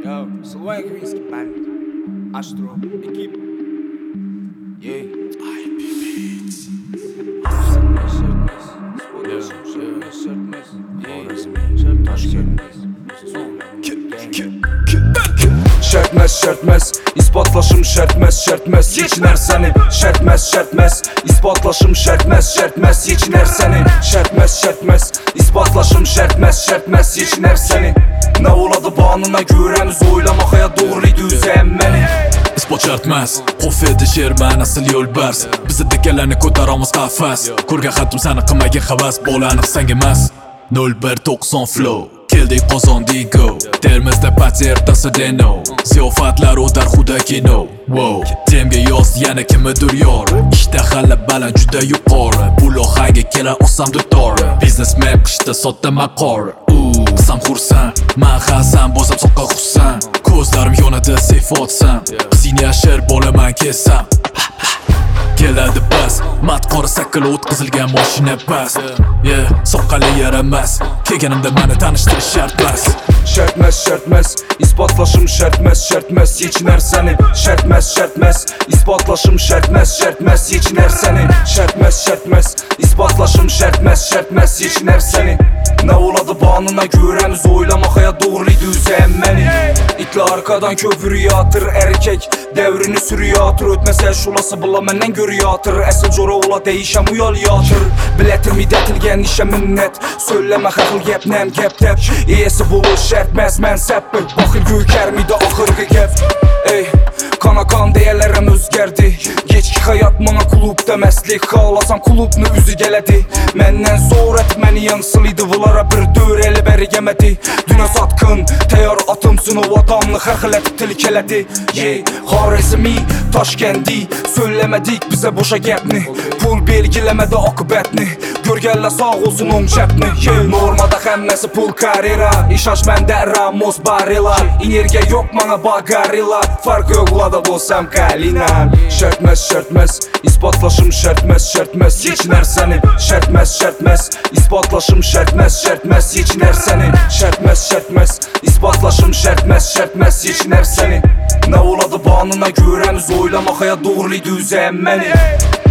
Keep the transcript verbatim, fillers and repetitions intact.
Yo, Sylvain Krinsky Band, Astro, ekip. Yeah. I P Beats. Sürtmez, sürtmez. Sürtmez, sürtmez. Sürtmez, sürtmez. Şərtməz, şərtməz, ispatlaşım şərtməz, şərtməz Yeçinər səni, şərtməz, şərtməz İspatlaşım şərtməz, şərtməz Yeçinər səni, şərtməz, şərtməz İspatlaşım şərtməz, şərtməz Yeçinər səni Nə oladı banına görəmiz oylamaqaya doğruydu üzəyəm məni İspat şərtməz, xof edi şer mən əsl yol bərs Bizə dəkələni kotaramız qafəs Kurga xəttim səni qımağa xəvəs Bolanıq sən eməz nol bir doksan flow Keldik qozondik go Termizdə paterda Sedeno Ziyofatlar o dar xuda kino Wow Temga yoz yana kimidir yor İşte xalla baland juda yuqori Pul oxaga kela osam dutor Biznesmen qishda sotda maqor Qisam xursan Man xazan bozam soqqa xusan Ko'zlarim yonadi seyfotsan Qizing yashir bolaman kesam Keladi bas Mat qora sakil o'tkazilgan mashina bas Yeah soqqali yaramas Kelganimda mani tanishtirish shart bas Şərtməz, şərtməz, ispatlaşım şərtməz, şərtməz Yeçinər səni, şərtməz, şərtməz İspatlaşım şərtməz, şərtməz Yeçinər səni, şərtməz, şərtməz İspatlaşım şərtməz, şərtməz Yeçinər səni Nə oladı banına görəmiz oylamaqaya doğruydu üzəyəm məni İtlə arkadan köpürü yatır erkek Devrini sürü yatır Ötməsə şulası bula məndən görü yatır Əsl cora ola deyişəm uyal yatır Bilətir midətilgən işə minnət Söyləmə xəxil gəpnəm gəptəp İyəsi bulur şərtməz mən səppir Baxır göykər midə axırqı gəp Ey kana kan deyələrəm özgərdi Geç ki hayat mana klubda məslik Xalasam klubnu üzü gələdi Məndən zorət məni yansılıydı Vılara bir dör elə bəri yemədi Dünə satqın təyar atımsın o adamlı Xərxiləti tilkələdi Yey Xarəzmi Taşkəndi Söyləmədik bizə boşa gəpni Pul belgiləmədə akıbətni Görgəllə sağ olsun on çəpni Yey normada xəmməsi pul karira İşaş məndə Ramos barila Energiya yox mana bagarila Farq yoxlada bolsam kalina Şərtməz, şərtməz İspatlaşım şərtməz, şərtməz Yeçinər səni, şərtməz, şərtməz İspatlaşım şərtməz, şərtməz Yeçinər səni, şərtməz, şərtməz İspatlaşım şərtməz, şərtməz Yeçinər səni Nə oladı banına görəmiz oylamaqaya doğruydu üzəyəm məni